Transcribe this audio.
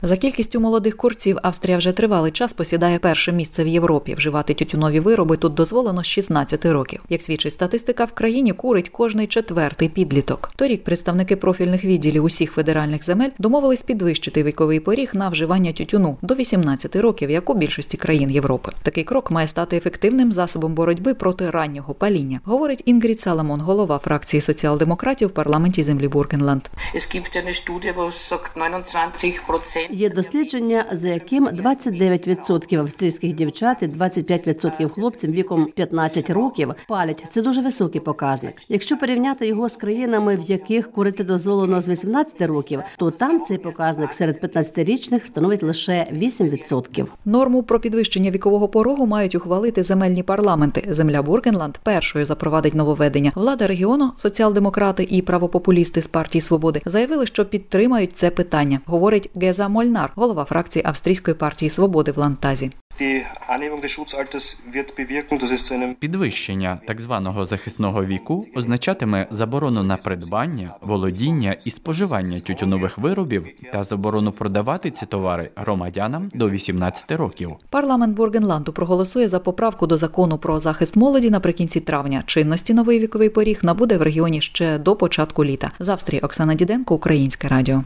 За кількістю молодих курців Австрія вже тривалий час посідає перше місце в Європі. Вживати тютюнові вироби тут дозволено з 16 років. Як свідчить статистика, в країні курить кожний четвертий підліток. Торік представники профільних відділів усіх федеральних земель домовились підвищити віковий поріг на вживання тютюну до 18 років, як у більшості країн Європи. Такий крок має стати ефективним засобом боротьби проти раннього паління, говорить Інгрід Саламон, голова фракції соціал-демократів в парламенті землі Бургенланд. Є дослідження, за яким 29% австрійських дівчат і 25% хлопців віком 15 років палять. Це дуже високий показник. Якщо порівняти його з країнами, в яких курити дозволено з 18 років, то там цей показник серед 15-річних становить лише 8%. Норму про підвищення вікового порогу мають ухвалити земельні парламенти. Земля Бургенланд першою запровадить нововведення. Влада регіону, соціал-демократи і правопопулісти з партії «Свободи» заявили, що підтримають це питання, говорить Геза Мольнар, голова фракції австрійської партії «Свободи» в Ландтазі. Підвищення так званого захисного віку означатиме заборону на придбання, володіння і споживання тютюнових виробів та заборону продавати ці товари громадянам до 18 років. Парламент Бургенланду проголосує за поправку до закону про захист молоді наприкінці травня. Чинності новий віковий поріг набуде в регіоні ще до початку літа. З Австрії Оксана Діденко, Українське радіо.